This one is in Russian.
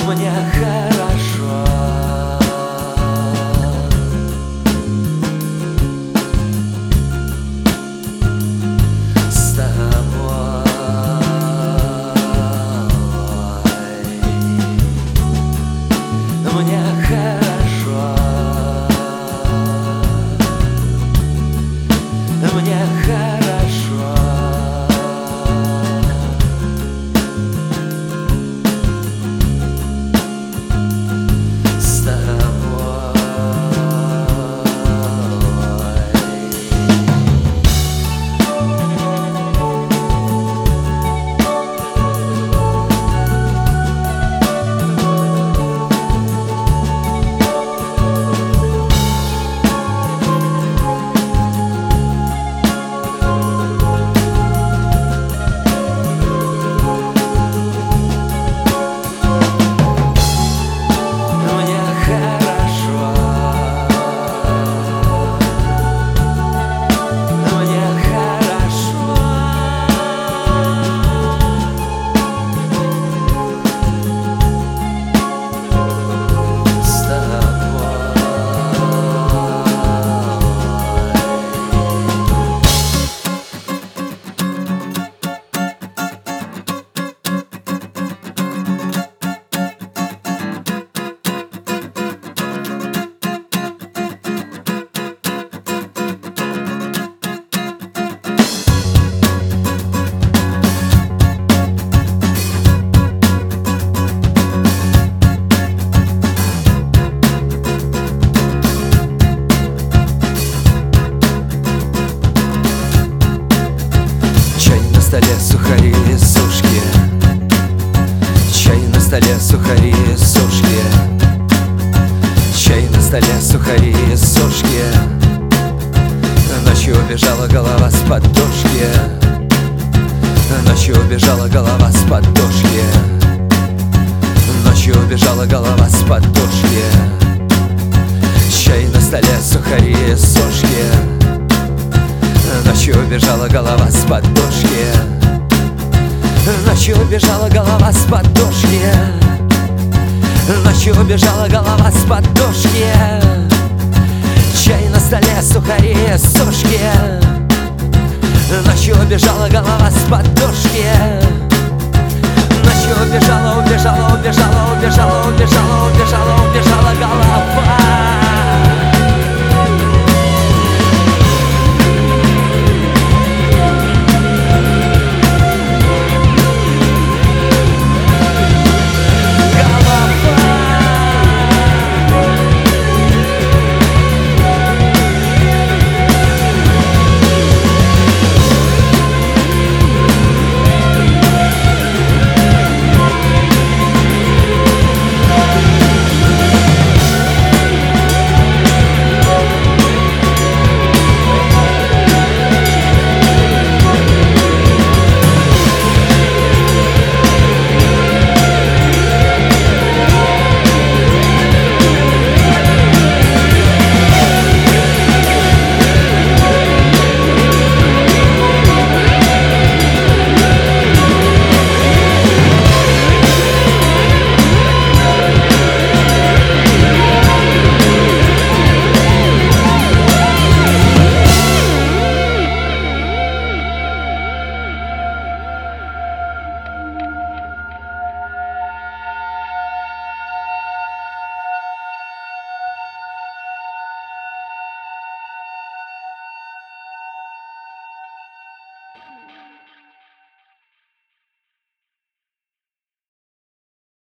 мне хорошо с тобой. Мне хорошо, мне хорошо с тобой. На столе сухари и сушки, чай на столе сухари и сушки, чай на столе сухари и сушки. Ночью убежала голова с подушки, ночью убежала голова с подушки, ночью убежала голова с подушки. Чай на столе сухари и сушки, ночью убежала голова с подушки, ночью убежала голова с подушки, ночью убежала голова с подушки. Чай на столе, сухари, сушки, ночью убежала голова с подушки, ночью убежала, убежала, убежала, убежала.